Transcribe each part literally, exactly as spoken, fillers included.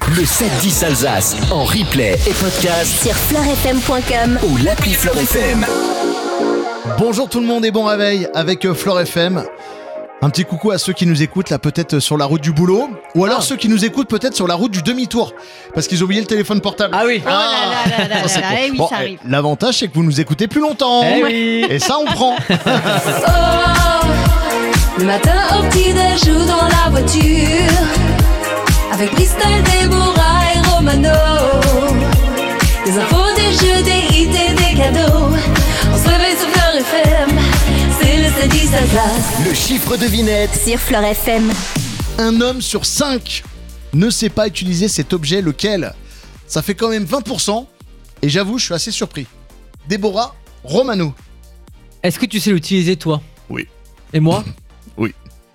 Le sept dix Alsace en replay et podcast sur fleur f m point com ou l'appli Fleur F M. Bonjour tout le monde et bon réveil avec Fleur F M. Un petit coucou à ceux qui nous écoutent là peut-être sur la route du boulot ou alors ah. ceux qui nous écoutent peut-être sur la route du demi-tour parce qu'ils ont oublié le téléphone portable. Ah oui. Oh là là là là là là, eh oui, bon, ça arrive. Eh, l'avantage c'est que vous nous écoutez plus longtemps. Eh oui. Et ça on prend. Oh, le matin au petit-déj ou dans la voiture avec Christelle, Déborah et Romano. Des infos, des jeux, des hits et des cadeaux. On se réveille sur Fleur F M. C'est le sept dix Alsace. Le chiffre devinette Sur Fleur F M. Un homme sur cinq ne sait pas utiliser cet objet, lequel? Ça fait quand même vingt pour cent et j'avoue je suis assez surpris. Déborah, Romano. Est-ce que tu sais l'utiliser toi? Oui. Et moi? Oui.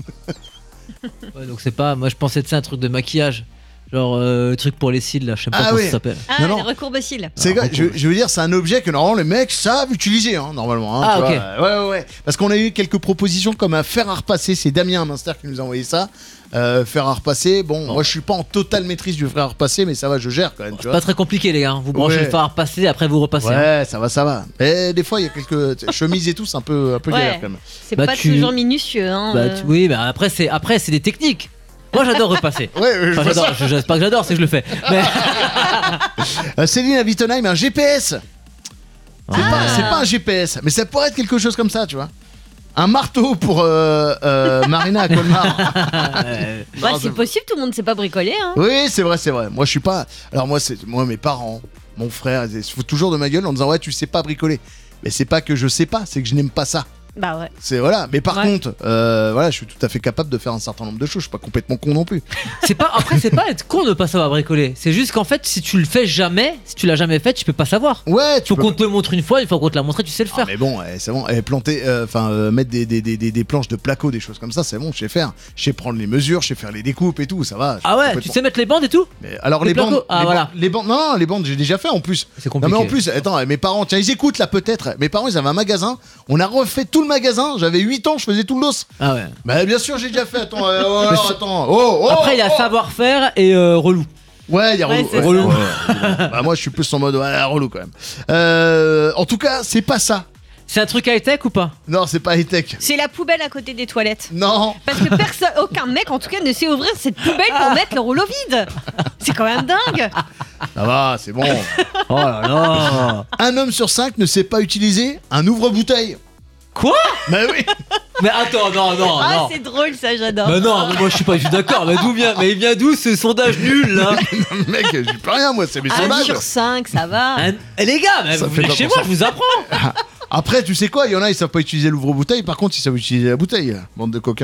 Ouais, donc c'est pas. Moi je pensais que c'est un truc de maquillage. Genre euh, truc pour les cils là, je sais pas Ah comment oui. ça s'appelle. Ah, Non, non. les recourbe-cils. C'est Ah, je, je veux dire, c'est un objet que normalement les mecs savent utiliser, hein, normalement. Hein, Ah, tu ok. vois. Ouais, ouais, ouais. Parce qu'on a eu quelques propositions comme un fer à repasser. C'est Damien Minster qui nous a envoyé ça. Euh, fer à repasser. Bon, Oh. moi je suis pas en totale maîtrise du fer à repasser, mais ça va, je gère quand même. Tu C'est vois. pas très compliqué les gars, vous branchez Ouais. le fer à repasser, après vous repassez. hein. Ouais, ça va, ça va. Et des fois, il y a quelques chemises et tout, c'est un peu, un peu Ouais. galère quand même. C'est Bah, pas tu- toujours minutieux. Hein, Bah euh. tu- oui, bah après c'est après c'est des techniques. Moi j'adore repasser. Ouais, ouais, je Enfin, vois j'adore, ça. je, je- c'est pas que j'adore, c'est que je le fais. Mais Euh, Céline à Wittenheim, un G P S. C'est pas, c'est pas un G P S, mais ça pourrait être quelque chose comme ça, tu vois. Un marteau pour euh, euh, Marina à Colmar. Euh, Ouais, Non, c'est possible, tout le monde ne sait pas bricoler. Hein. Oui, c'est vrai, c'est vrai. Moi, je suis pas. Alors, moi, c'est moi, mes parents, mon frère, ils se foutent toujours de ma gueule en disant ouais, tu sais pas bricoler. Mais c'est pas que je sais pas, c'est que je n'aime pas ça. Bah ouais. C'est voilà. Mais par Ouais. contre, euh, voilà, je suis tout à fait capable de faire un certain nombre de choses. Je suis pas complètement con non plus. c'est pas après c'est pas être con de pas savoir bricoler. C'est juste qu'en fait si tu le fais jamais, si tu l'as jamais fait, tu peux pas savoir. Ouais, tu Faut peux. qu'on te le montre une fois, une fois qu'on te l'a montré, tu sais le Ah, faire. mais bon, eh, c'est bon. Eh, planter, enfin, euh, mettre des, des, des, des, des planches de placo, des choses comme ça, c'est bon. Je sais faire. Je sais prendre les mesures, je sais faire les découpes et tout. Ça va. je suis Ah ouais, tu complètement- sais mettre les bandes et tout? Mais alors Les les, bandes, placos. Ah, les, voilà. bandes- les bandes, non, non, les bandes, j'ai déjà fait en plus. C'est Non compliqué. mais en plus, attends, mes parents, tiens, ils écoutent là peut-être. Mes parents, ils avaient un magasin. On a refait tout le magasin. J'avais huit ans, je faisais tout le dos. Ah ouais. Bah bien sûr, j'ai déjà fait. Attends, euh, oh, alors, c'est- attends. Oh, oh, Après il y a oh. savoir-faire et euh, relou. Ouais, il y a Ouais, relou. c'est Ouais, relou. ouais, ouais. Bah moi, je suis plus en mode ouais, relou quand même. Euh, en tout cas, c'est pas ça. C'est un truc high-tech ou pas? Non, c'est pas high tech. C'est la poubelle à côté des toilettes. Non. Parce que personne, aucun mec en tout cas ne sait ouvrir cette poubelle pour mettre le rouleau vide. C'est quand même dingue. Ça va, c'est bon. Oh là là. Un homme sur cinq ne sait pas utiliser un ouvre-bouteille. Quoi? Bah oui. Mais attends, non, non, Ah, non. c'est drôle ça, j'adore. Bah non, mais moi je suis pas du tout d'accord. Mais d'où vient? Mais il vient d'où ce sondage nul là? Mec, j'ai plus rien, moi, c'est mes Un sondages. sur cinq, ça va. Un- Eh, les gars, mais Ça vous fait venez chez vingt pour moi, cent. je vous apprends. Après, tu sais quoi, il y en a, ils savent pas utiliser l'ouvre-bouteille, par contre, ils savent utiliser la bouteille. Bande de coquins.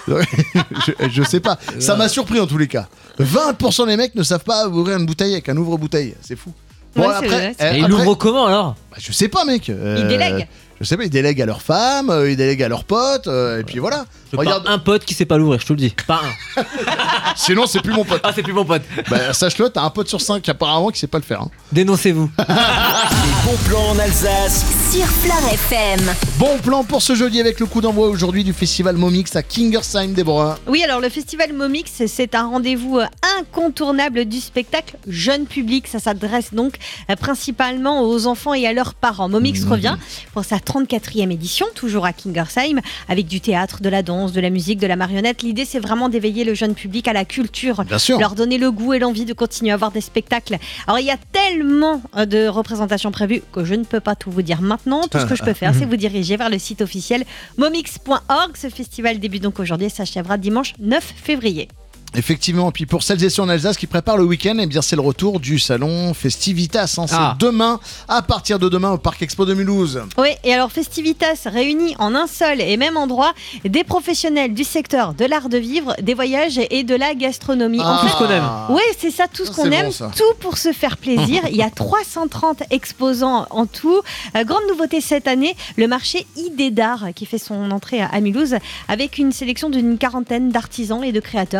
je, je sais pas. Ça m'a surpris en tous les cas. vingt pour cent des mecs ne savent pas ouvrir une bouteille avec un ouvre-bouteille. C'est fou. Ouais, c'est vrai, c'est eh, Et il après- l'ouvre comment alors? bah, je sais pas, mec. Euh, Ils délèguent. Je sais pas, ils délèguent à leurs femmes, euh, ils délèguent à leurs potes, euh, et puis voilà. Je Regarde, Regarde un pote qui sait pas l'ouvrir, je te le dis. Pas un. sinon c'est plus mon pote. Ah, c'est plus mon pote. Bah, sache-le, t'as un pote sur cinq apparemment qui sait pas le faire. hein. Dénoncez-vous. Les bons plans en Alsace. Sur Fleur F M. Bon plan pour ce jeudi avec le coup d'envoi aujourd'hui du festival Momix à Kingersheim, Déborah. Oui, alors le festival Momix, c'est un rendez-vous euh, incontournable du spectacle jeune public. Ça s'adresse donc euh, principalement aux enfants et à leurs parents. Momix revient pour sa trente-quatrième édition, toujours à Kingersheim, avec du théâtre, de la danse, de la musique, de la marionnette. L'idée, c'est vraiment d'éveiller le jeune public à la culture, Bien sûr. leur donner le goût et l'envie de continuer à voir des spectacles. Alors, il y a tellement euh, de représentations prévues que je ne peux pas tout vous dire maintenant. Tout ce que je peux faire, c'est vous diriger vers le site officiel momix point org. Ce festival débute donc aujourd'hui et s'achèvera dimanche neuf février. Effectivement, et puis pour celles et ceux en Alsace qui préparent le week-end, eh bien c'est le retour du salon Festivitas. hein. C'est Ah. demain, à partir de demain au Parc Expo de Mulhouse. Oui, et alors Festivitas réunit en un seul et même endroit des professionnels du secteur de l'art de vivre, des voyages et de la gastronomie. En Tout fait, ce qu'on aime. oui, c'est ça, tout ce Ça, qu'on c'est aime, bon, ça. tout pour se faire plaisir. Il y a trois cent trente exposants en tout. Euh, grande nouveauté cette année, le marché Idées d'art qui fait son entrée à, à Mulhouse avec une sélection d'une quarantaine d'artisans et de créateurs qui vont du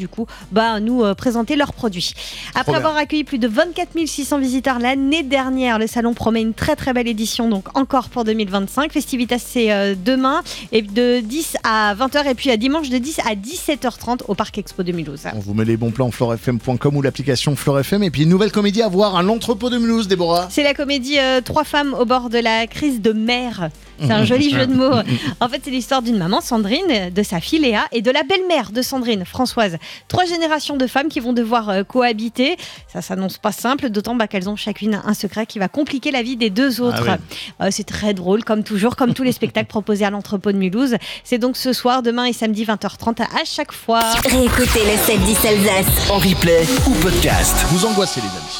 du coup bah, nous euh, présenter leurs produits. Après bien. avoir accueilli plus de vingt-quatre mille six cents visiteurs l'année dernière, le salon promet une très très belle édition, donc encore pour deux mille vingt-cinq. Festivitas c'est euh, demain et de dix à vingt heures et puis à dimanche de dix à dix-sept heures trente au Parc Expo deux mille douze. On vous met les bons plans flore f m point com ou l'application Flore F M. Et puis une nouvelle comédie à voir à l'entrepôt de Mulhouse, Déborah. C'est la comédie euh, Trois femmes au bord de la crise de mer. C'est un joli jeu de mots. En fait, c'est l'histoire d'une maman, Sandrine, de sa fille Léa et de la belle-mère de Sandrine, Françoise. Trois générations de femmes qui vont devoir euh, cohabiter. Ça s'annonce pas simple, d'autant bah, qu'elles ont chacune un secret qui va compliquer la vie des deux autres. Ah oui. euh, c'est très drôle, comme toujours, comme tous les spectacles proposés à l'entrepôt de Mulhouse. C'est donc ce soir, demain et samedi vingt heures trente à chaque fois. Réécoutez le sept dix Alsace. En replay ou podcast. Vous angoissez, les amis.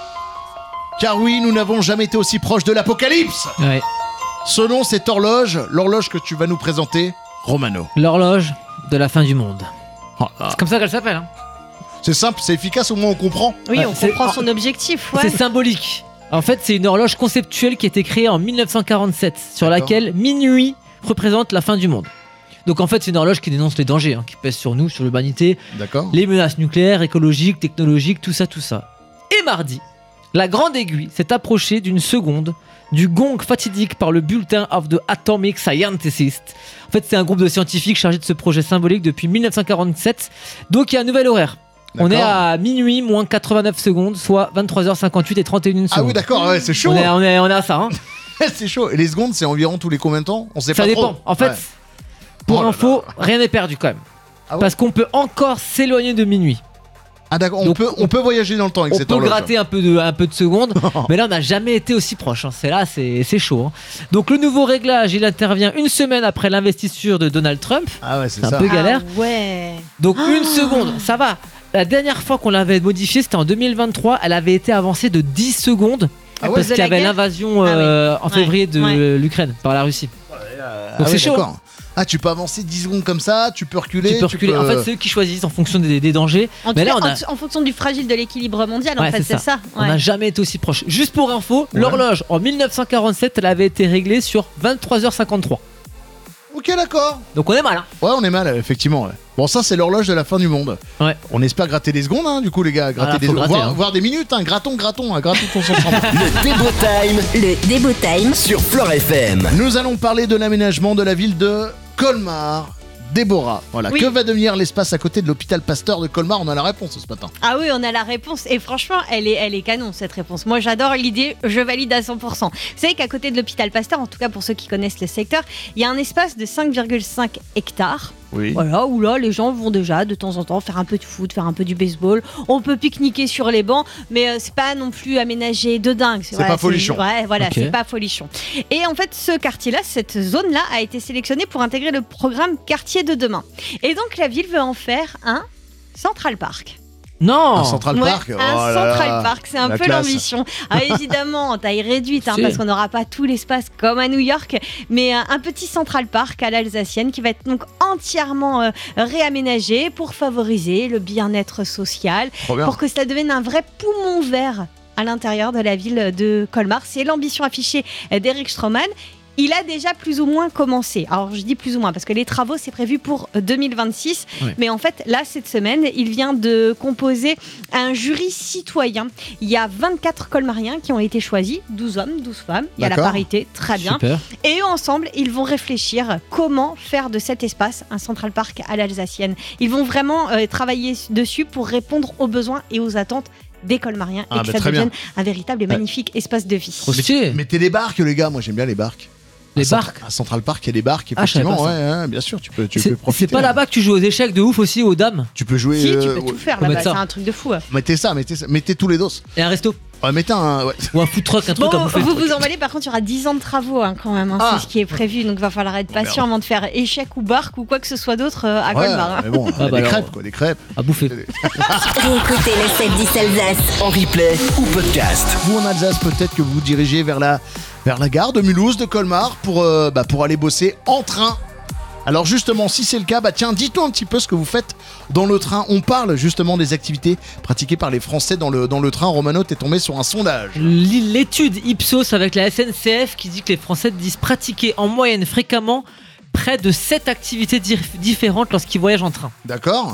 Car oui, nous n'avons jamais été aussi proches de l'apocalypse. Ouais. Selon cette horloge, l'horloge que tu vas nous présenter, Romano. L'horloge de la fin du monde. Oh là. C'est comme ça qu'elle s'appelle. Hein. C'est simple, c'est efficace, au moins on comprend. Oui, Ouais, on c'est- comprend son objectif. Ouais. C'est symbolique. En fait, c'est une horloge conceptuelle qui a été créée en mille neuf cent quarante-sept, sur D'accord. laquelle minuit représente la fin du monde. Donc en fait, c'est une horloge qui dénonce les dangers hein, qui pèsent sur nous, sur l'humanité, D'accord. les menaces nucléaires, écologiques, technologiques, tout ça, tout ça. Et mardi, la grande aiguille s'est approchée d'une seconde du gong fatidique par le Bulletin of the Atomic Scientists. En fait, c'est un groupe de scientifiques chargé de ce projet symbolique depuis mille neuf cent quarante-sept. Donc il y a un nouvel horaire. On est D'accord. à minuit moins quatre-vingt-neuf secondes, soit vingt-trois heures cinquante-huit et trente et une secondes. Ah oui, d'accord, ouais, c'est chaud. On est, on, est, on est à ça. Hein. C'est chaud. Et les secondes, c'est environ tous les combien de temps? On sait Ça pas dépend. trop. En fait, Ouais. pour Oh là info, là. rien n'est perdu quand même. Ah ouais Parce qu'on peut encore s'éloigner de minuit. Ah d'accord, on Donc, peut, on peut voyager dans le temps avec On cette peut horloge. gratter un peu de, un peu de secondes, mais là on n'a jamais été aussi proche. Hein. C'est là, c'est, c'est chaud. Hein. Donc le nouveau réglage, il intervient une semaine après l'investiture de Donald Trump. Ah ouais, c'est C'est un ça. peu galère. Ah ouais. Donc une seconde, ça va. La dernière fois qu'on l'avait modifiée, c'était en deux mille vingt-trois. Elle avait été avancée de dix secondes. Ah ouais, parce de qu'il y la avait guerre l'invasion Ah oui. euh, en Ouais. février de Ouais. l'Ukraine par la Russie. Ah Donc ouais, c'est chaud. d'accord. Ah, tu peux avancer dix secondes comme ça, tu peux reculer. Tu peux reculer. En fait, c'est eux qui choisissent en fonction des, des dangers. En, Mais tout là, cas, on a, en, en fonction du fragile de l'équilibre mondial, en Ouais, fait, c'est c'est ça. on Ouais. n'a jamais été aussi proche. Juste pour info, Ouais. l'horloge en mille neuf cent quarante-sept, elle avait été réglée sur vingt-trois heures cinquante-trois. Ok, d'accord. Donc on est mal. Hein. Ouais, on est mal, effectivement. ouais. Bon, ça, c'est l'horloge de la fin du monde. Ouais. On espère gratter des secondes, hein, du coup, les gars. Gratter Ah là, des faut gratter, voire, hein. voire des minutes, hein. Grattons, grattons, hein, grattons ton sang. Le Débo Time Le Débo Time. sur Flore F M. Nous allons parler de l'aménagement de la ville de Colmar. Déborah, voilà. Oui. Que va devenir l'espace à côté de l'hôpital Pasteur de Colmar? On a la réponse ce matin. Ah oui, on a la réponse. Et franchement, elle est, elle est canon, cette réponse. Moi, j'adore l'idée, je valide à cent pour cent. Vous savez qu'à côté de l'hôpital Pasteur, en tout cas pour ceux qui connaissent le secteur, il y a un espace de cinq virgule cinq hectares. Oui. Voilà, où là, les gens vont déjà de temps en temps faire un peu de foot, faire un peu du baseball. On peut pique-niquer sur les bancs, mais euh, c'est pas non plus aménagé de dingue. C'est pas folichon. Ouais, voilà, Ok. c'est pas folichon. Et en fait, ce quartier-là, cette zone-là, a été sélectionnée pour intégrer le programme Quartier de demain. Et donc, la ville veut en faire un Central Park. Non. Un Central Ouais, Park. un oh là Central là. Park, c'est un La peu classe. l'ambition. Ah, évidemment, en taille réduite, hein, Si. parce qu'on n'aura pas tout l'espace comme à New York, mais un, un petit Central Park à l'Alsacienne qui va être donc entièrement euh, réaménagé pour favoriser le bien-être social, Trop bien. pour que cela devienne un vrai poumon vert à l'intérieur de la ville de Colmar. C'est l'ambition affichée d'Eric Stroman. Il a déjà plus ou moins commencé. Alors je dis plus ou moins parce que les travaux c'est prévu pour deux mille vingt-six. Ouais. Mais en fait là cette semaine il vient de composer un jury citoyen. Il y a vingt-quatre colmariens qui ont été choisis, douze hommes, douze femmes. Il y a la D'accord. parité, très bien. Super. Et eux ensemble ils vont réfléchir comment faire de cet espace un Central Park à l'Alsacienne. Ils vont vraiment euh, travailler dessus pour répondre aux besoins et aux attentes des colmariens Ah, et que bah, ça très bien. devienne un véritable et Ouais. magnifique espace de vie. Trop stylé. Mettez des barques, les gars. Moi, j'aime bien les barques. Les À Centra- barques. À Central Park, il y a des barques, Ah, je savais effectivement. pas ouais, ouais, bien sûr, tu peux, tu C'est, peux profiter. c'est pas là-bas que tu joues aux échecs de ouf aussi aux dames Tu peux jouer. Si, tu euh, peux ouais. tout faire faut là-bas, mettre c'est ça. un truc de fou. Mettez ça, mettez ça, mettez tous les dos. et un resto Ouais, mettez un. Ouais. ou un food truck, un truc Bon, à bouffer. vous vous emballez, par contre, il y aura dix ans de travaux hein, quand même, hein, Ah. c'est ce qui est prévu, donc il va falloir être patient avant de faire échec ou barque ou quoi que ce soit d'autre euh, à Ouais, Colmar. hein. mais bon, Ah, bah des alors. crêpes, quoi, des crêpes. À bouffer. Réécoutez le sept dix Alsace. En replay ou podcast. Vous en Alsace, peut-être que vous vous dirigez vers la, vers la gare de Mulhouse, de Colmar, pour, euh, bah, pour aller bosser en train. Alors justement, si c'est le cas, bah tiens, dites-nous un petit peu ce que vous faites dans le train. On parle justement des activités pratiquées par les Français dans le, dans le train. Romano, t'es tombé sur un sondage. L'étude Ipsos avec la S N C F qui dit que les Français disent pratiquer en moyenne fréquemment près de sept activités dif- différentes lorsqu'ils voyagent en train. D'accord?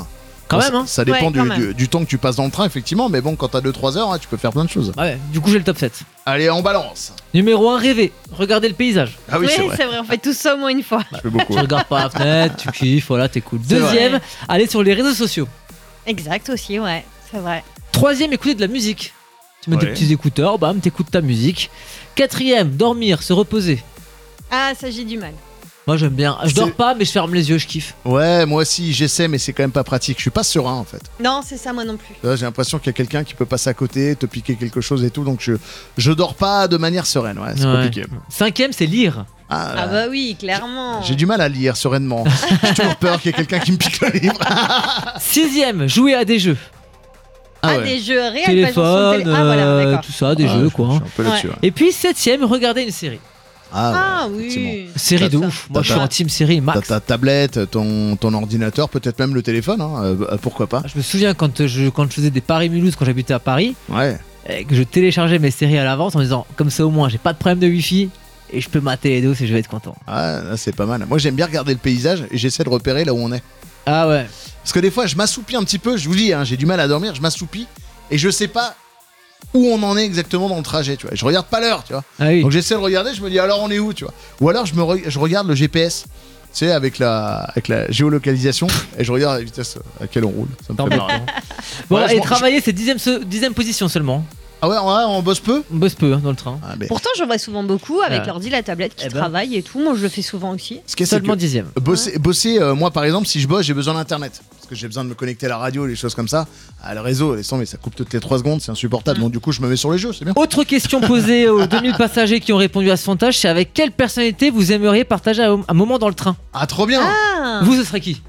Quand Bon, même, ça, hein. ça dépend Ouais, du, quand même. du- du temps que tu passes dans le train, effectivement, mais bon, quand t'as deux trois heures, hein, tu peux faire plein de choses. Ouais, du coup, j'ai le top sept. Allez, on balance. Numéro un, rêver. Regardez le paysage. Ah oui, oui, c'est vrai. on fait tout ça au moins une fois. Je fais beaucoup. Tu regardes par la fenêtre, tu kiffes, voilà, t'écoutes. C'est vrai. Deuxième, aller sur les réseaux sociaux. Exact aussi, ouais, c'est vrai. Troisième, écouter de la musique. Tu mets Ouais. des petits écouteurs, bam, t'écoutes ta musique. Quatrième, dormir, se reposer. Ah, ça j'ai du mal. Moi j'aime bien. Je C'est- dors pas, mais je ferme les yeux, je kiffe. Ouais, moi aussi, j'essaie, mais c'est quand même pas pratique. Je suis pas serein, en fait. Non, c'est ça moi non plus. Là, j'ai l'impression qu'il y a quelqu'un qui peut passer à côté, te piquer quelque chose et tout, donc je, je dors pas de manière sereine. Ouais, c'est Ouais. compliqué. Cinquième, c'est lire. Ah, Ah bah oui, clairement. J'ai du mal à lire sereinement. J'ai toujours peur qu'il y ait quelqu'un qui me pique le livre. Sixième, jouer à des jeux. Ah, ouais. des jeux réels, pas sur le Téléphone, télé- Ah voilà, euh, d'accord. tout ça, des Ah, jeux je- quoi. Je suis un peu là-dessus. Ouais. ouais. Et puis septième, regarder une série. Ah, Ah ouais, effectivement. oui. Série de T'as- ouf. Moi t'as- je suis en team série T'as max. ta tablette, ton, ton ordinateur, peut-être même le téléphone, hein, euh, pourquoi pas. Je me souviens quand je, quand je faisais des Paris-Mulhouse, quand j'habitais à Paris, Ouais. et que je téléchargeais mes séries à l'avance en me disant comme ça au moins j'ai pas de problème de wifi et je peux mater les dos et je vais être content. Ah, là, c'est pas mal. Moi, j'aime bien regarder le paysage et j'essaie de repérer là où on est. Ah ouais. Parce que des fois, je m'assoupis un petit peu, je vous dis, hein, j'ai du mal à dormir, je m'assoupis et je sais pas où on en est exactement dans le trajet, tu vois. Je regarde pas l'heure, tu vois. Ah oui. Donc j'essaie de regarder, je me dis alors on est où, tu vois. Ou alors je, me re- je regarde le G P S, tu sais, avec la, avec la géolocalisation et je regarde la vitesse à laquelle on roule. Ça me Tant fait pis. marrer. Bon, Ouais, je et m'en- travailler c'est dixième, se- dixième position seulement. Ah ouais, ouais, on bosse peu. On bosse peu hein, dans le train. Ah, mais Pourtant, je vois souvent beaucoup avec Ouais. l'ordi, la tablette qui Eh ben. travaille et tout. Moi, je le fais souvent aussi. ce qui est, c'est Seulement que dixième. bosser, bosser euh, moi par exemple, si je bosse, j'ai besoin d'internet. Parce que j'ai besoin de me connecter à la radio, les choses comme ça. Ah, le réseau, laisse tomber, ça coupe toutes les trois secondes, c'est insupportable. Mm. Donc du coup, je me mets sur les jeux, c'est bien. Autre question posée aux deux mille passagers qui ont répondu à ce sondage, c'est avec quelle personnalité vous aimeriez partager un un moment dans le train. Ah, trop bien. Ah Vous ce serait qui?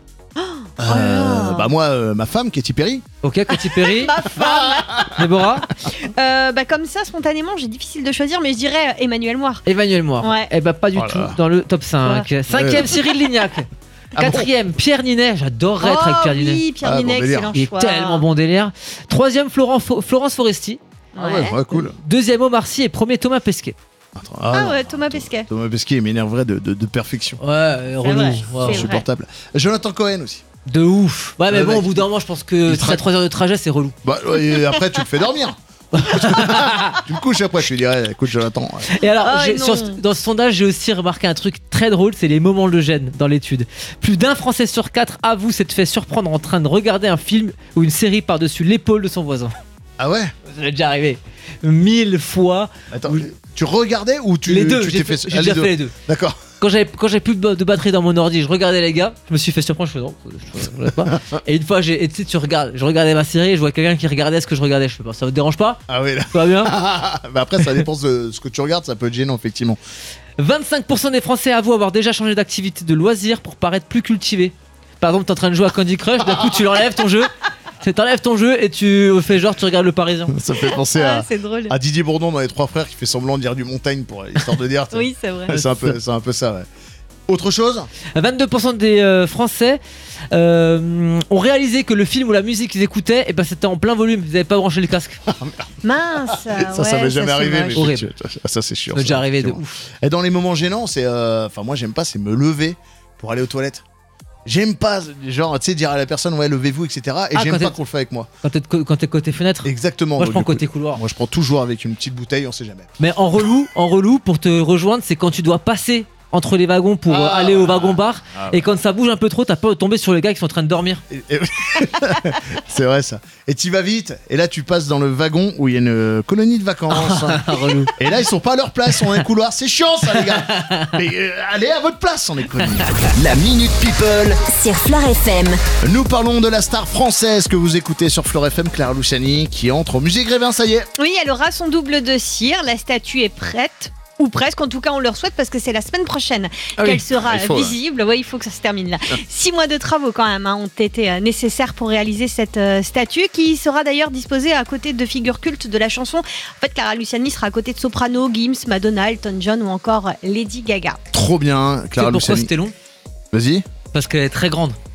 Euh, bah moi, euh, ma femme, Katy Perry. Ok, Katy Perry, Ma femme. Déborah, Euh, bah, comme ça, spontanément, j'ai difficile de choisir, mais je dirais euh, Emmanuel Moir. Emmanuel Moir. Ouais. Eh bah pas du Oh là tout là. dans le top cinq. Cinquième, Cyril Lignac. Ah bon Quatrième, Pierre Ninet. J'adorerais être avec Oh Pierre Ninet. oui, Pierre Ah, bon Ninet, délire. excellent Il est choix. tellement bon délire. Troisième, Florent Fo- Florence Foresti. Ah ouais, ouais, cool. Deuxième, Omar Sy. Et premier, Thomas Pesquet. Attends, Ah non, ouais, Thomas Pesquet. Thomas Pesquet, il m'énerverait de, de, de perfection. Ouais, euh, relou. vrai, Ouais. c'est vrai. Insupportable. Jonathan Cohen aussi. De ouf. Ouais, mais Ouais, bon, mec, au bout d'un moment, je pense que il si tra- t'as trois heures de trajet, c'est relou. Bah, ouais, et après, tu le fais dormir. Tu me couches après, je lui dirais, écoute, Jonathan. ouais. Et alors, Ah, j'ai- non. sur ce- dans ce sondage, j'ai aussi remarqué un truc très drôle, c'est les moments de gêne dans l'étude. Plus d'un Français sur quatre avoue s'être fait surprendre en train de regarder un film ou une série par-dessus l'épaule de son voisin. Ah ouais. Ça m'est déjà arrivé mille fois. Attends, Oui. tu regardais ou tu les deux, tu j'ai t'es fait- fait, j'ai ah, déjà les deux. fait les deux. D'accord. Quand j'avais quand j'avais plus de, de batterie dans mon ordi, je regardais les gars, je me suis fait surprendre, je fais non, je, je- je- pas. Et une fois, j'ai, et tu sais, tu regardes, je regardais ma série, et je vois quelqu'un qui regardait ce que je regardais, je fais pas, ça vous dérange pas? Ah oui là. Ça va bien? bah après, ça dépend de ce que tu regardes, ça peut être gênant effectivement. vingt-cinq pour cent des Français avouent avoir déjà changé d'activité de loisir pour paraître plus cultivés. Par exemple, t'es en train de jouer à Candy Crush, d'un coup tu l'enlèves ton jeu, tu t'enlèves ton jeu et tu fais genre tu regardes le Parisien. Ça fait penser Ah, à, c'est drôle. à Didier Bourdon dans Les Trois Frères qui fait semblant de dire du montagne pour histoire de dire. tu sais. Oui, c'est vrai. C'est un peu, c'est un peu ça. Ouais. Autre chose. vingt-deux pour cent des euh, Français euh, ont réalisé que le film ou la musique qu'ils écoutaient, et ben c'était en plein volume, ils avaient pas branché le casque. Mince. ça, ça m'est jamais arrivé, mais Horrible. effectivement, ça c'est chiant. Ça m'est déjà ça, arrivé de effectivement. ouf. Et dans les moments gênants, c'est, euh, enfin moi j'aime pas, c'est me lever pour aller aux toilettes. J'aime pas, genre, tu sais, dire à la personne, ouais, levez-vous, et cetera. Et Ah, j'aime quand pas t'es- qu'on le fait avec moi. Quand t'es, de co- quand t'es côté fenêtre, Exactement. moi je donc, prends du coup, côté couloir. Moi je prends toujours avec une petite bouteille, on sait jamais. Mais en relou, en relou pour te rejoindre, c'est quand tu dois passer entre les wagons pour euh, Ah. aller au wagon bar. Ah, Et quand ça bouge un peu trop, t'as peur de tomber sur les gars qui sont en train de dormir. Et- et- c'est vrai ça. Et tu vas vite, et là tu passes dans le wagon où il y a une colonie de vacances. Ah, relou. Et là ils sont pas à leur place, on a un couloir. C'est chiant ça les gars. Mais euh, allez à votre place, on est connus. La Minute People. Sur Fleur F M. Nous parlons de la star française que vous écoutez sur Fleur F M, Clara Luciani, qui entre au musée Grévin, ça y est. Oui, elle aura son double de cire. La statue est prête. Ou presque, en tout cas on leur souhaite parce que c'est la semaine prochaine Ah oui. qu'elle sera Ah, il faut, visible. Ouais, il faut que ça se termine là. Six mois de travaux quand même hein, ont été euh, nécessaires pour réaliser cette euh, statue qui sera d'ailleurs disposée à côté de figures cultes de la chanson. En fait, Clara Luciani sera à côté de Soprano, Gims, Madonna, Elton John ou encore Lady Gaga. Trop bien, Tu sais Clara pourquoi Luciani. c'était long? Vas-y. Parce qu'elle est très grande.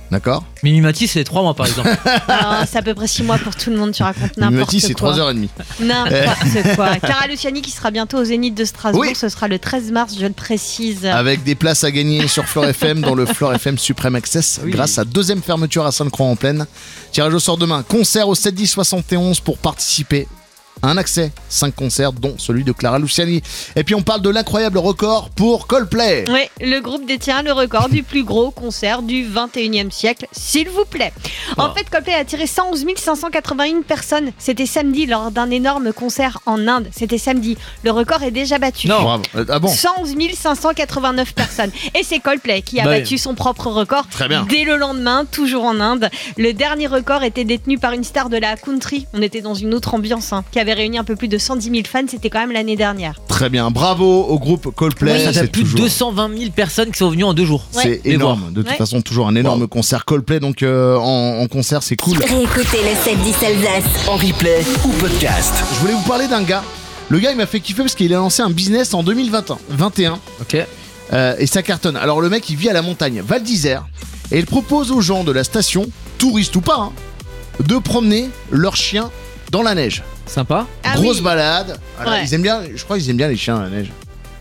D'accord. Mimi Mati, c'est trois mois par exemple. Alors, c'est à peu près six mois pour tout le monde, tu racontes n'importe Mimati, quoi. c'est trois heures trente. N'importe quoi. Clara Luciani qui sera bientôt au Zénith de Strasbourg, Oui. ce sera le treize mars, je le précise. Avec des places à gagner sur Fleur F M dans le Fleur F M Supreme Access Oui. grâce à deuxième fermeture à Sainte-Croix-en-Plaine. Tirage au sort demain. Concert au sept dix soixante et onze pour participer. Un accès, cinq concerts dont celui de Clara Luciani. Et puis on parle de l'incroyable record pour Coldplay. Oui, le groupe détient le record du plus gros concert du vingt et unième siècle, s'il vous plaît. En Oh. fait, Coldplay a attiré cent onze mille cinq cent quatre-vingt-un personnes. C'était samedi lors d'un énorme concert en Inde. C'était samedi. Le record est déjà battu. Non. Bravo. Euh, Ah bon. cent onze mille cinq cent quatre-vingt-neuf personnes. Et c'est Coldplay qui a Bah battu oui. son propre record Très bien. dès le lendemain, toujours en Inde. Le dernier record était détenu par une star de la country. On était dans une autre ambiance, hein, qui avait réuni un peu plus de cent dix mille fans. C'était quand même l'année dernière. Très bien. Bravo au groupe Coldplay. Oui, ça fait C'est plus de toujours- deux cent vingt mille personnes qui sont venues en deux jours. Ouais. C'est Les énorme. voir. De toute Ouais. façon, toujours un énorme concert Coldplay. Donc euh, en, en concert, c'est cool. Réécoutez le sept dix Alsace. En replay ou podcast. Je voulais vous parler d'un gars. Le gars, il m'a fait kiffer parce qu'il a lancé un business en deux mille vingt et un. vingt et un. Ok. Euh, et ça cartonne. Alors le mec il vit à la montagne, Val d'Isère, et il propose aux gens de la station, touristes ou pas, hein, de promener leurs chiens dans la neige. Sympa. Ah Grosse oui. balade. Voilà, Ouais. Ils aiment bien, je crois qu'ils aiment bien les chiens à la neige.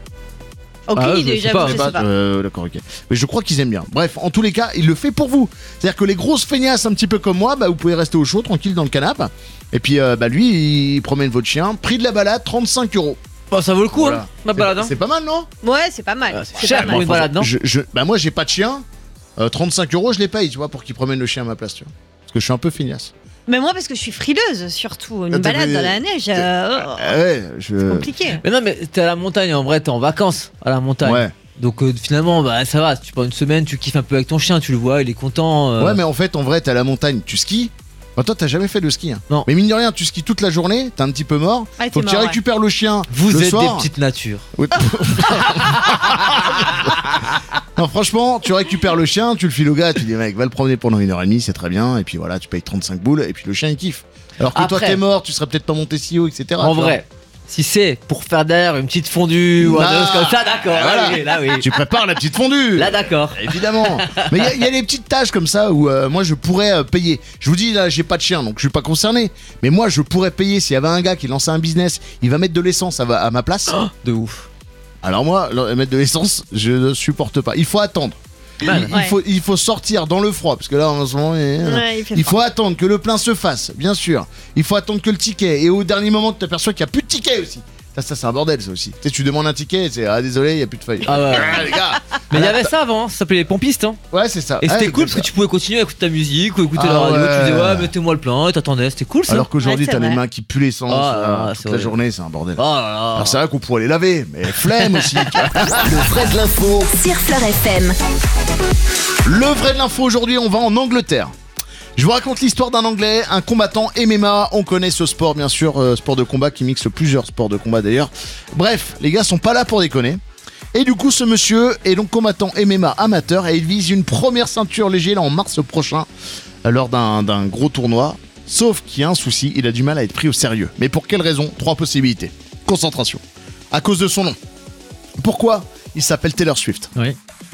Aucune Ah, je idée, sais j'avoue, pas. je Je sais sais pas. pas, euh, d'accord, ok. Mais je crois qu'ils aiment bien. Bref, en tous les cas, il le fait pour vous. C'est-à-dire que les grosses feignasses un petit peu comme moi, bah, vous pouvez rester au chaud, tranquille dans le canapé. Et puis euh, bah, lui, il promène votre chien. Prix de la balade, trente-cinq euros. Bon, ça vaut le coup, Voilà. hein, ma balade. Hein. C'est pas mal, non? Ouais, c'est pas mal. Ah, c'est C'est cher pas mal. pour une balade, non je, je- Bah moi j'ai pas de chien. Euh, trente-cinq euros, je les paye, tu vois, pour qu'il promène le chien à ma place, tu vois. Parce que je suis un peu feignasse. Mais moi, parce que je suis frileuse, surtout. Une Ah, t'as balade fait- dans la neige, euh, oh, Ah ouais, je. compliqué. Mais non, mais t'es à la montagne, en vrai, t'es en vacances à la montagne. Ouais. Donc euh, finalement, bah ça va, tu prends une semaine, tu kiffes un peu avec ton chien, tu le vois, il est content. euh, Ouais, mais en fait, en vrai, t'es à la montagne, tu skis. Bah, toi, t'as jamais fait de ski. Hein. Non. Mais mine de rien, tu skis toute la journée, t'es un petit peu mort. Ah, t'es Faut que tu mort, ouais. récupères le chien. Vous le êtes soir. des petites natures. Oui. Non, franchement, tu récupères le chien, tu le files au gars, tu dis, mec, va le promener pendant une heure et demie, c'est très bien. Et puis voilà, tu payes trente-cinq boules, et puis le chien, il kiffe. Alors que toi, Après. t'es mort, tu serais peut-être pas monté si haut, et cetera. En tu vois. vrai, si c'est pour faire derrière une petite fondue ou un Ah, truc comme ça, d'accord. voilà. Là oui, là oui. Tu prépares la petite fondue. Là d'accord. Évidemment. Mais il y a- il y, a des petites tâches comme ça où euh, moi je pourrais euh, payer. Je vous dis là, j'ai pas de chien donc je suis pas concerné. Mais moi je pourrais payer s'il y avait un gars qui lançait un business, il va mettre de l'essence à, va- à ma place. De ouf. Alors moi, le- mettre de l'essence, je ne supporte pas. Il faut attendre. Man. Il, Ouais. faut, il faut sortir dans le froid parce que là en ce moment il, Ouais, il fait il froid. faut attendre que le plein se fasse, bien sûr. Il faut attendre que le ticket et au dernier moment tu t'aperçois qu'il n'y a plus de ticket aussi. Ça, ça c'est un bordel ça aussi. Tu sais, tu demandes un ticket et c'est ah désolé, il n'y a plus de feuille. Ah ouais. Ah, les gars. Mais il y avait ça avant, hein, ça s'appelait les pompistes. Hein. Ouais, c'est ça. Et c'était Ouais, cool comme parce que ça. tu pouvais continuer à écouter ta musique ou écouter Ah la radio. ouais. Tu disais ouais, mettez-moi le plein et t'attendais, c'était cool ça. Alors qu'aujourd'hui, Ouais, c'est t'as les vrai. mains qui puent l'essence Ah, euh, ah, toute c'est la horrible. journée, c'est un bordel. Oh là là. Alors c'est vrai qu'on pourrait les laver, mais flemme aussi. Tu vois. Le vrai de l'info Sur Fleur F M. Le vrai de l'info aujourd'hui, on va en Angleterre. Je vous raconte l'histoire d'un Anglais, un combattant M M A. On connaît ce sport, bien sûr, euh, sport de combat qui mixe plusieurs sports de combat d'ailleurs. Bref, les gars sont pas là pour déconner. Et du coup, ce monsieur est donc combattant M M A amateur et il vise une première ceinture léger là en mars prochain euh, lors d'un d'un gros tournoi. Sauf qu'il y a un souci, il a du mal à être pris au sérieux. Mais pour quelle raison? Trois possibilités. Concentration. À cause de son nom. Pourquoi? Il s'appelle Taylor Swift. Oui.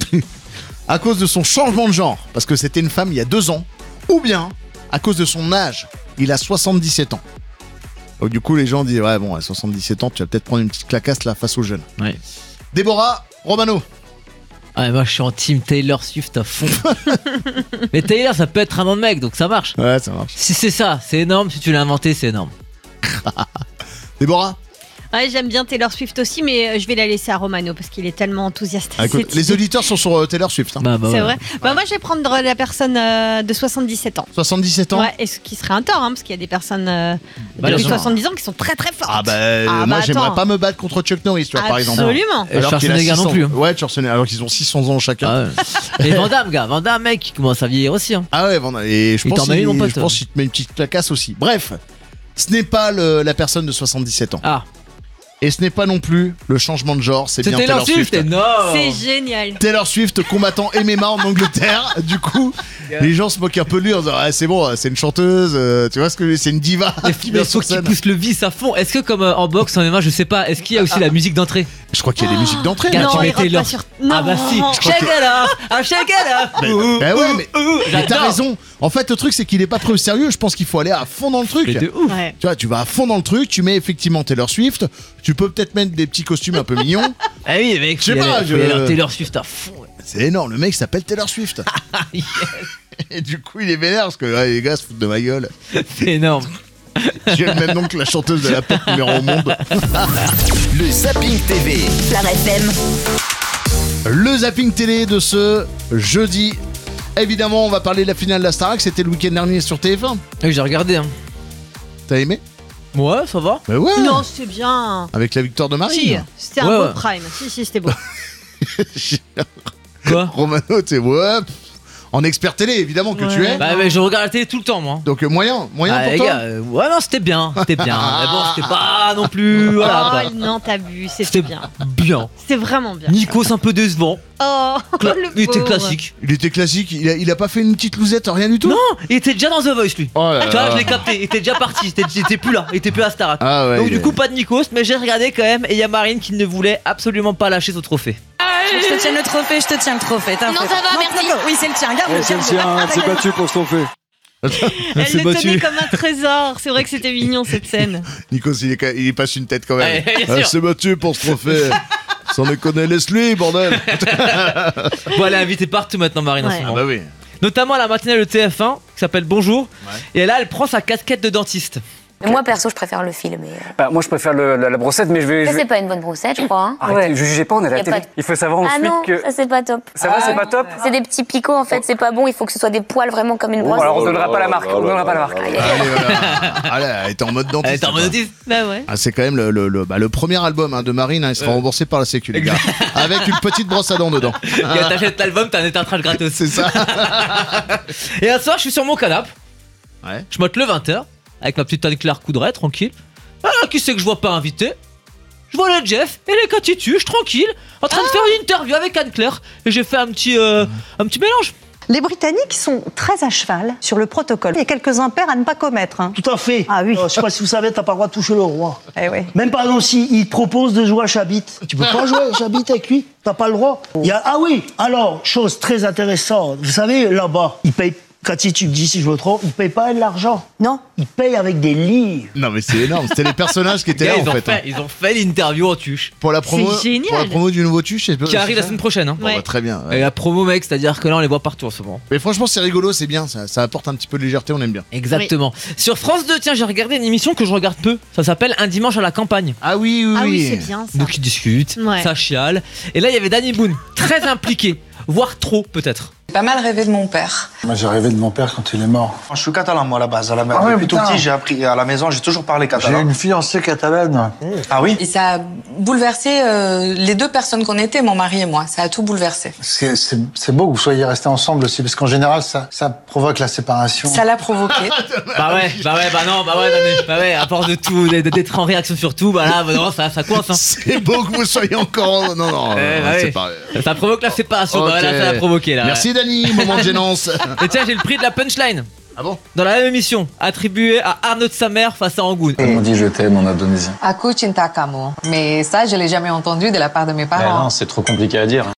À cause de son changement de genre, parce que c'était une femme il y a deux ans, ou bien à cause de son âge, il a soixante-dix-sept ans. Donc du coup les gens disent ouais bon à soixante-dix-sept ans tu vas peut-être prendre une petite clacasse là face aux jeunes. Ouais. Déborah Romano. Ah, mais moi je suis en team Taylor Swift à fond. Mais Taylor ça peut être un nom de mec donc ça marche. Ouais ça marche. Si c'est ça, c'est énorme. Si tu l'as inventé, c'est énorme. Déborah. Ouais, j'aime bien Taylor Swift aussi, mais euh, je vais la laisser à Romano parce qu'il est tellement enthousiaste. à Ah, écoute, cette les idée. auditeurs sont sur euh, Taylor Swift. Hein. Bah, bah, C'est ouais. vrai. Bah, moi, je vais prendre la personne euh, de soixante-dix-sept ans. soixante-dix-sept ans. Ouais, et ce qui serait un tort, hein, parce qu'il y a des personnes euh, Bah, de plus de bien sûr. soixante-dix ans qui sont très très fortes. Ah bah, Ah, moi bah, j'aimerais attends. pas me battre contre Chuck Norris tu vois par exemple. Absolument. Et Alors qu'il a Schwarzenegger non six cents. plus. hein. Ouais Schwarzenegger alors qu'ils ont six cents ans chacun. Ah ouais. Et Van Damme, gars, Van Damme, mec, il commence à vieillir aussi. Hein. Ah ouais, Van Damme. Et je Il pense t'en a eu, mon qu'il pote. je pense qu'il te met une petite clacasse aussi. Bref, ce n'est pas le- la personne de soixante-dix-sept ans. Ah, Et ce n'est pas non plus le changement de genre, c'est bien C'était Taylor Taylor Swift, Swift. énorme. C'est génial. Taylor Swift, combattant M M A en Angleterre. Du coup, les gens se moquent un peu de lui en disant ah, c'est bon, c'est une chanteuse, euh, tu vois ce que c'est une diva qui Mais vient faut sur qu'il scène. pousse le vice à fond. Est-ce que comme euh, en boxe, en M M A, je sais pas, est-ce qu'il y a aussi la musique d'entrée? Je crois qu'il y a des musiques d'entrée. Gars, mais tu Non, mets il rentre Taylor. pas sur. Non. Ah bah si, crois shake que- it up, ah, shake it up. Ben, Ouh, ben ouais, ouh, mais, ouh, mais t'as j'adore. raison. En fait, le truc, c'est qu'il est pas pris au sérieux. Je pense qu'il faut aller à fond dans le truc. Mais de ouf. Ouais. Tu vois, tu vas à fond dans le truc, tu mets effectivement Taylor Swift, tu peux peut-être mettre des petits costumes un peu mignons. Ah oui, mec, Je sais faut y pas, aller- je- faut y aller à Taylor Swift à fond. ouais. C'est énorme, le mec s'appelle Taylor Swift. Yes, Et du coup, il est vénère parce que ouais, les gars se foutent de ma gueule. c'est énorme. J'ai le même nom que la chanteuse de la pop numéro au monde. Le Zapping T V. Flar F M. Le zapping télé de ce jeudi. Évidemment, on va parler de la finale de la Starac, c'était le week-end dernier sur T F un. Oui, j'ai regardé. Hein. T'as aimé? Ouais, ça va. Bah ouais. Non, c'est bien. Avec la victoire de Si, Marine. c'était un Ouais, beau ouais. prime. Si, si, c'était beau. Quoi? Romano, t'es ouais. pff, En expert télé, évidemment que tu Ouais. es. Bah, mais je regarde la télé tout le temps, moi. Donc euh, moyen, moyen Ah, pour les toi. gars, euh, ouais, non, c'était bien. C'était bien. Mais bon, c'était pas non plus. Voilà, Oh, quoi. non, t'as vu, c'était C'était bien. bien. C'était vraiment bien. Nikos un peu décevant. Oh, Cla- le il était pauvre. classique. Il était classique, il a, il a pas fait une petite lousette, rien du tout. Non, il était déjà dans The Voice, lui. Oh là Tu vois, là. je l'ai capté. Il était déjà parti. Il était, il était plus là. Il était plus à Starac. Ah ouais. Donc, il du est- coup, pas de Nikos, mais j'ai regardé quand même. Et il y a Marine qui ne voulait absolument pas lâcher son trophée. Je te tiens le trophée, je te tiens le trophée. Non, ça va, merci. Oui, c'est le tien, garde-le. C'est le sien, c'est battu pour ce trophée. Elle s'est le tenait battue. comme un trésor. C'est vrai que c'était mignon cette scène. Nikos, il, est, il y passe une tête quand même. Ouais, bien Ah, sûr. c'est battu pour ce trophée. Sans déconner, laisse-lui, bordel. Bon, elle est invitée partout maintenant, Marine, en Ouais. ce Ah moment. bah oui. Notamment à la matinale de T F un, qui s'appelle Bonjour. Et là, elle prend sa casquette de dentiste. Moi, perso, je préfère le film. Mais... Bah, moi, je préfère le- la, la brossette, mais je vais. Ça, Je vais... c'est pas une bonne brossette, je crois. Hein. Arrêtez, Ouais. je jugez pas, on est à la Y a télé. pas de- Il faut savoir Ah ensuite non, que. ça, c'est pas top. Ça va, c'est pas top. C'est des petits picots, en fait, c'est pas bon. Il faut que ce soit des poils vraiment comme une Bon, brosse. alors on donnera pas la marque. On donnera pas la marque. Allez, voilà. Allez, elle était en mode dentiste. Elle est en mode quoi. dentiste. Bah ouais. Ah, c'est quand même le, le, le, bah, le premier album hein, de Marine, hein, il sera remboursé par la Sécu, les gars. Avec une petite brosse à dents dedans. Quand t'achètes l'album, t'as un étartrage gratos. C'est ça. Et un soir, je suis sur mon canapé. Ouais. Je motte le vingt heures avec ma petite Anne-Claire Coudray, tranquille. Ah, qui c'est que je vois pas invité? Je vois le Jeff et les Catituches, tranquille, en train de faire une interview avec Anne-Claire. Et j'ai fait un petit, euh, un petit mélange. Les Britanniques sont très à cheval sur le protocole. Il y a quelques impairs à ne pas commettre. hein. Tout à fait. Ah oui. Euh, je sais pas si vous savez, t'as pas le droit de toucher le roi. Eh oui. Même par exemple, s'il te propose de jouer à Chabit, tu peux pas jouer à Chabit avec lui. T'as pas le droit. Il y a... Ah oui, alors, chose très intéressante. Vous savez, là-bas, ils payent. Cathy, tu me dis si je me trompe, ils payent pas de l'argent. Non. Ils payent avec des livres. Non, mais c'est énorme. C'était les personnages qui étaient là, ils, en ont fait. fait, hein. ils ont fait l'interview en tuche. Pour la promo, C'est génial. pour la promo du nouveau tuche, c'est Qui arrive la semaine prochaine. Hein. Bon, Ouais. bah, très bien. ouais. Et la promo, mec, c'est-à-dire que là, on les voit partout en ce moment. Mais franchement, c'est rigolo, c'est bien. Ça, ça apporte un petit peu de légèreté, on aime bien. Exactement. Sur France deux, tiens, j'ai regardé une émission que je regarde peu. Ça s'appelle Un dimanche à la campagne. Ah oui, oui, Ah oui, c'est bien ça. Donc ils discutent, Ouais. ça chiale. Et là, il y avait Danny Boone, très impliqué, voire trop peut-être. J'ai pas mal rêvé de mon père. Moi, j'ai rêvé de mon père quand il est mort. Je suis catalan, moi, à la base. À la... Ah ouais, Depuis tout putain. petit, j'ai appris à la maison, j'ai toujours parlé J'ai catalan. une fiancée catalane. Ah oui? Et ça a bouleversé euh, les deux personnes qu'on était, mon mari et moi. Ça a tout bouleversé. C'est c'est- c'est beau que vous soyez restés ensemble aussi, parce qu'en général, ça, ça provoque la séparation. Ça l'a provoqué. Bah ouais, bah ouais, bah non, bah ouais, Danny, bah ouais, à force de tout, d'être d'être en réaction sur tout, bah là, bah non, ça, ça coince. Hein. C'est beau que vous soyez encore. en- Non, non, Eh, euh, bah c'est oui. pas. Ça provoque la séparation, bah Ok. là, ça l'a provoqué là. Merci, Dani. Moment de gênance. Et tiens, j'ai le prix de la punchline. Ah bon? Dans la même émission, attribué à Arnaud de sa mère face à Angoune. On dit je t'aime en indonésien. Akuchintakamo. Mais ça, je l'ai jamais entendu de la part de mes parents. c'est trop compliqué à dire.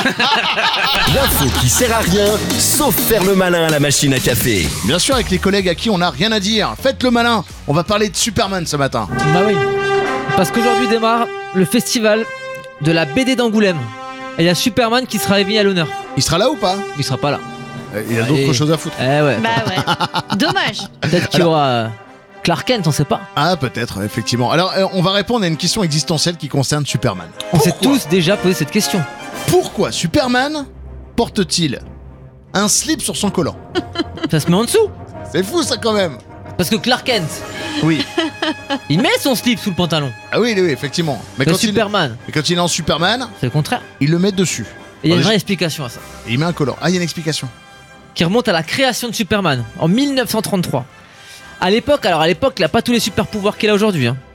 L'info qui sert à rien, sauf faire le malin à la machine à café. Bien sûr, avec les collègues à qui on n'a rien à dire. Faites le malin. On va parler de Superman ce matin. Bah oui. Parce qu'aujourd'hui démarre le festival de la B D d'Angoulême. Et il y a Superman qui sera mis à l'honneur. Il sera là ou pas? Il sera pas là. Euh, Il a Allez. d'autres choses à foutre. Eh ouais. Bah ouais. Dommage. Peut-être qu'il y aura euh, Clark Kent, on sait pas. Ah, peut-être, effectivement. Alors, euh, on va répondre à une question existentielle qui concerne Superman. On s'est Pourquoi tous déjà posé cette question. Pourquoi Superman porte-t-il un slip sur son collant? Ça se met en dessous. C'est fou, ça, quand même. Parce que Clark Kent, Oui. il met son slip sous le pantalon. Ah oui, oui, oui, effectivement. Mais Que quand, il, Superman, mais quand il est en Superman, c'est le contraire. il le met dessus. Et il y a une Attendez, vraie explication à ça. Et il met un collant. Ah, il y a une explication. Qui remonte à la création de Superman en mille neuf cent trente-trois. À l'époque, alors à l'époque, il n'a pas tous les super pouvoirs qu'il a aujourd'hui. Hein.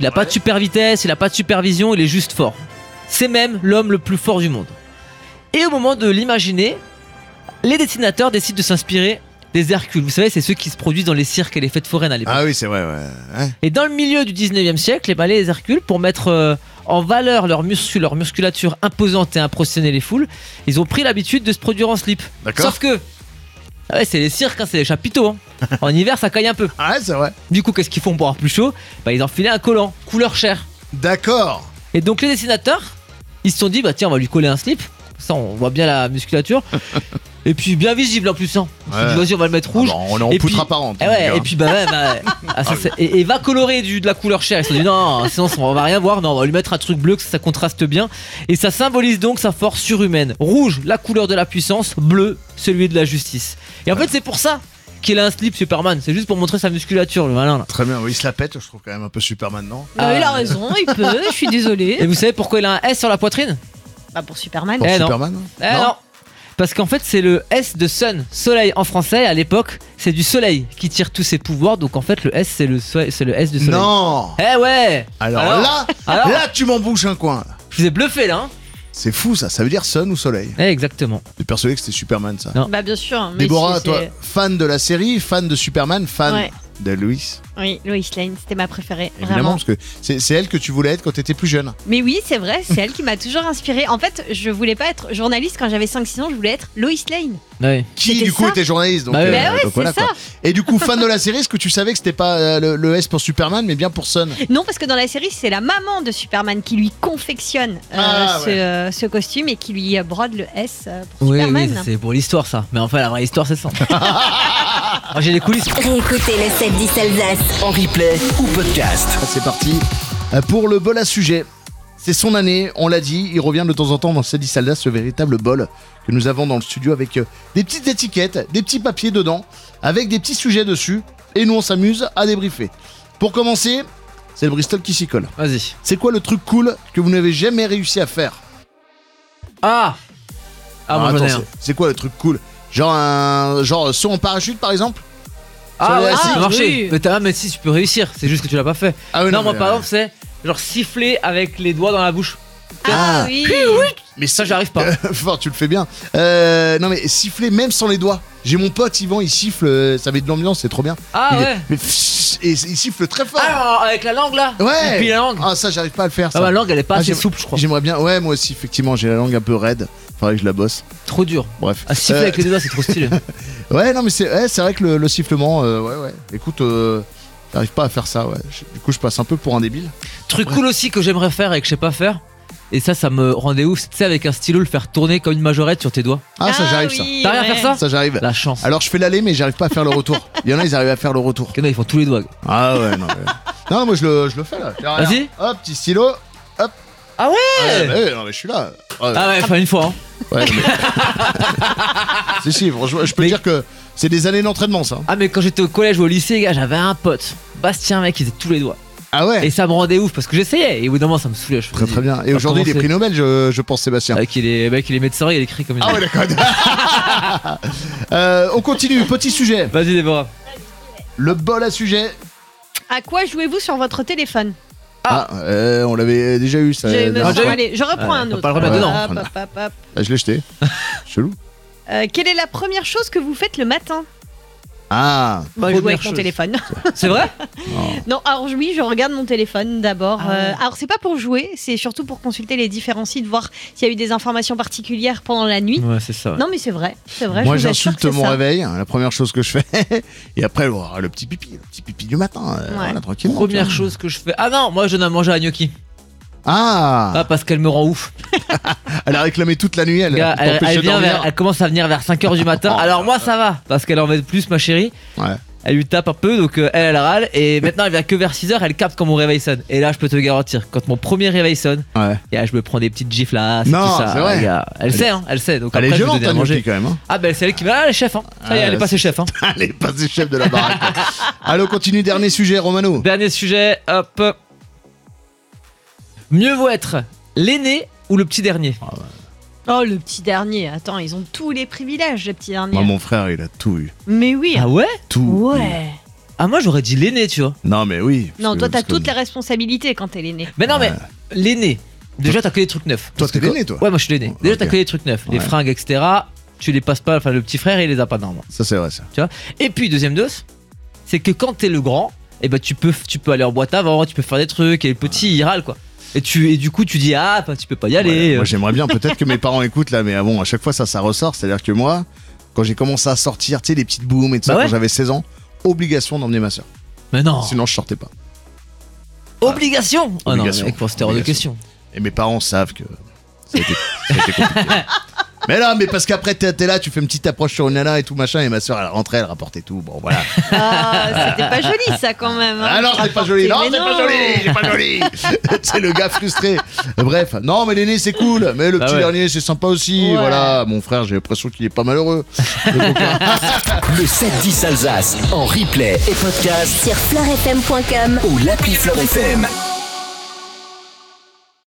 Il a pas de super vitesse, il a pas de supervision, il est juste fort. C'est même l'homme le plus fort du monde. Et au moment de l'imaginer, les dessinateurs décident de s'inspirer des Hercules. Vous savez, c'est ceux qui se produisent dans les cirques et les fêtes foraines à l'époque. Ah oui, c'est vrai, ouais. ouais. Et dans le milieu du dix-neuvième siècle, eh ben, les Hercules, pour mettre euh, en valeur leur, muscu, leur musculature imposante et impressionner les foules, ils ont pris l'habitude de se produire en slip. D'accord. Sauf que, ah ouais, c'est les cirques, hein, c'est les chapiteaux. Hein. En hiver, ça caille un peu. Ah ouais, c'est vrai. Du coup, qu'est-ce qu'ils font pour avoir plus chaud? Bah, ils enfilaient un collant, couleur chair. D'accord. Et donc, les dessinateurs, ils se sont dit, bah tiens, on va lui coller un slip. Ça, on voit bien la musculature. Et puis bien visible en plus. Hein. On s'est dit, vas-y, on va le mettre rouge. Ah bah, on est en et poutre puis, apparente. Et, ouais, et puis bah ouais, bah, ah, ça, et, et va colorer du, de la couleur chair. Ils se sont dit non, sinon on va rien voir. Non, on va lui mettre un truc bleu que ça contraste bien. Et ça symbolise donc sa force surhumaine. Rouge, la couleur de la puissance. Bleu, celui de la justice. Et en fait, c'est pour ça qu'il a un slip Superman. C'est juste pour montrer sa musculature, le malin là. Très bien, oui, il se la pète. Je trouve quand même un peu Superman, non? Ah, il a raison, il peut. Je suis désolée. Et vous savez pourquoi il a un S sur la poitrine? Bah pour Superman. Pour Eh non. Superman Eh non. Parce qu'en fait, c'est le S de Sun, soleil en français. À l'époque, c'est du soleil qui tire tous ses pouvoirs. Donc en fait, le S, c'est le, so- c'est le S de soleil. Non. Eh ouais. Alors, Alors là, Alors là, tu m'embouches un coin. Je vous ai bluffé là. Hein. C'est fou ça, ça veut dire Sun ou Soleil. Eh, exactement. T'es persuadé que c'était Superman ça? Non. Bah bien sûr. Mais Déborah, c'est- toi, c'est- fan de la série, fan de Superman, fan Ouais. de Lois. Oui, Lois Lane, c'était ma préférée. Évidemment, Vraiment. parce que c'est c'est elle que tu voulais être quand t'étais plus jeune. Mais oui, c'est vrai, c'est elle qui m'a toujours inspirée. En fait, je voulais pas être journaliste quand j'avais cinq six ans, je voulais être Lois Lane. Ouais. Qui C'était du coup ça. était journaliste donc, Bah ouais. euh, Bah ouais, donc voilà, c'est quoi. ça. Et du coup, fan de la série, est-ce que tu savais que c'était pas euh, le, le S pour Superman, mais bien pour Sun? Non, parce que dans la série, c'est la maman de Superman qui lui confectionne euh, Ah, ce, ouais. euh, ce costume et qui lui euh, brode le S euh, pour Oui, Superman. oui, c'est pour l'histoire ça. Mais enfin, la vraie histoire, c'est ça. Moi, j'ai les coulisses. Réécoutez le sept dix Alsace En replay ou podcast. C'est parti euh, pour le bol à sujet. C'est son année, on l'a dit, il revient de temps en temps dans Cédis Aldas, ce véritable bol que nous avons dans le studio avec euh, des petites étiquettes, des petits papiers dedans, avec des petits sujets dessus, et nous on s'amuse à débriefer. Pour commencer, c'est le Bristol qui s'y colle. Vas-y. C'est quoi le truc cool que vous n'avez jamais réussi à faire? Ah. Ah, moi, Alors, j'en ai attends, un. c'est- c'est quoi le truc cool? Genre un genre saut en parachute par exemple? Ah Sur ouais, les ça assises a marché. oui. Mais t'as mais si tu peux réussir, c'est juste que tu l'as pas fait. Ah oui, non, non, moi mais, par euh, exemple, c'est genre siffler avec les doigts dans la bouche. Ah, oui. Mais Ça, j'arrive pas. Fort, tu le fais bien. Euh, non mais siffler même sans les doigts. J'ai mon pote Yvan, il siffle, euh, ça met de l'ambiance, c'est trop bien. Ah Il- ouais. Mais pfff, et il siffle très fort. Ah, avec la langue là. Ouais. Et puis la langue. Ah ça j'arrive pas à le faire. Ah, Ça. ma langue, elle est pas Ah, assez j'aime- souple, je crois. J'aimerais bien. Ouais, moi aussi effectivement, j'ai la langue un peu raide. Faudrait que je la bosse. Trop dur. Bref. Ah, siffler Euh, avec les doigts, c'est trop stylé. Ouais, non mais c'est ouais, c'est vrai que le, le sifflement, euh, ouais ouais. Écoute, euh, j'arrive pas à faire ça. Ouais. Je- du coup, je passe un peu pour un débile. Truc cool aussi que j'aimerais faire et que je sais pas faire. Et ça, ça me rendait ouf. Tu sais, avec un stylo, le faire tourner comme une majorette sur tes doigts. Ah, ça j'arrive ça. oui, T'as rien à ouais. faire ça Ça j'arrive. La chance. Alors je fais l'aller mais j'arrive pas à faire le retour. Il y en a ils arrivent à faire le retour. Il y en a, ils font tous les doigts. Ah ouais non. mais- Non moi je le, je le fais là. Tiens, regarde. Vas-y. Hop petit stylo. Hop. Ah ouais. Ouais, bah ouais, non mais je suis là. Ouais, Ah ouais, enfin une fois. Hein. ouais, non, mais- si si franchement je peux Mais- dire que c'est des années d'entraînement ça. Ah mais quand j'étais au collège ou au lycée, gars, j'avais un pote, Bastien, mec, il faisait tous les doigts. Ah ouais. Et ça me rendait ouf parce que j'essayais. Et au bout d'un moment, ça me saoulait. Je Très faisais- très bien. Et Alors, aujourd'hui il est comment prix Nobel je, je pense Sébastien. c'est- Mec, il est, mec, il est médecin, il écrit comme une. Ah ouais d'accord. Euh, on continue, petit sujet. Vas-y, Déborah. Le bol à sujet. À quoi jouez-vous sur votre téléphone? Ah, euh, on l'avait déjà eu ça. Je, me- dernière déjà fois. eu allez, je reprends Ouais, un faut autre. pas le remettre dedans. Hop, hop, hop, hop. Ah, je l'ai jeté. Chelou. Euh, quelle est la première chose que vous faites le matin? Ah. Bah, Première jouer avec mon chose. téléphone. C'est vrai? Non, alors oui, je regarde mon téléphone d'abord. Ah ouais. Euh, alors c'est pas pour jouer, c'est surtout pour consulter les différents sites, voir s'il y a eu des informations particulières pendant la nuit. Ouais, c'est ça. Ouais. Non mais c'est vrai, c'est vrai. Moi je vous assure j'insulte que c'est mon ça. réveil, hein, la première chose que je fais. Et après oh, le petit pipi, le petit pipi du matin. euh, Ouais. Voilà, tranquillement. Première tu vois. chose que je fais. Ah non, moi je donne à manger à Gnocchi. Ah, Ah, parce qu'elle me rend ouf. elle a réclamé toute la nuit, elle. Gars, pour elle, t'empêcher elle de vient dormir. vers- elle commence à venir vers cinq heures du matin. Oh, Alors moi ça va, parce qu'elle en met plus, ma chérie. Ouais. Elle lui tape un peu, donc euh, elle, elle râle. Et maintenant, elle vient que vers six heures, elle capte quand mon réveil sonne. Et là, je peux te garantir, quand mon premier réveil sonne, Ouais. et là, je me prends des petites gifles là. Non, tout ça, c'est vrai. gars. Elle, Elle sait, hein, elle sait. Donc Elle est après, je vais violente, donner à ta manger. Gnocchi, quand même. Hein. Ah, ben c'est elle qui va. Ah, elle est chef, hein. Ça y est, Ah, elle est là, passée c'est- chef, hein. Elle est passée chef de la baraque. Allez, on continue, dernier sujet, Romano. Dernier sujet, hop. Mieux vaut être l'aîné ou le petit dernier? Oh le petit dernier, attends, ils ont tous les privilèges, le petit dernier. Moi, mon frère, il a tout eu. Mais oui. Ah ouais? Tout. Ouais. Ah, moi j'aurais dit l'aîné, tu vois. Non, mais oui. Non, parce toi, que- t'as parce que- toutes les responsabilités quand t'es l'aîné. Mais non, mais l'aîné, déjà t'as que des trucs neufs. Toi, Parce t'es que l'aîné, quand- toi. Ouais, moi je suis l'aîné. Déjà Ok. t'as que des trucs neufs. Les Ouais. fringues, et cetera. Tu les passes pas, enfin le petit frère il les a pas normalement. Ça, c'est vrai, ça. Tu vois. Et puis deuxième dose, c'est que quand t'es le grand, et ben tu peux, tu peux aller en boîte avant, tu peux faire des trucs, et le petit il râle quoi. Et, tu, et du coup tu dis ah, enfin tu peux pas y aller. Ouais, euh. moi, j'aimerais bien, peut-être que mes parents écoutent là, mais ah bon, à chaque fois, ça, ça ressort. C'est-à-dire que moi, quand j'ai commencé à sortir, tu sais, les petites booms et tout ça, Bah ouais. quand j'avais seize ans, obligation d'emmener ma soeur. Mais non. Sinon, je sortais pas. Obligation. Ah non, Obligation. mec, c'était hors de Obligation. question. Et mes parents savent que ça a été, ça a été compliqué. Mais là, mais parce qu'après, t'es t'es là, tu fais une petite approche sur une nana et tout machin, et ma soeur, elle rentrait, elle rapportait tout. Bon, voilà. Ah, c'était pas joli ça quand même. hein. Ah non, c'est pas joli. Non, Mais c'est pas joli. C'est pas joli. C'est le gars frustré. Bref, non, mais l'aîné, c'est cool. Mais le Bah petit ouais. dernier, c'est sympa aussi. Ouais. Voilà, mon frère, j'ai l'impression qu'il est pas malheureux. Le coquin. Le sept dix Alsace en replay et podcast Sur fleurfm point com ou l'appli Fleur F M.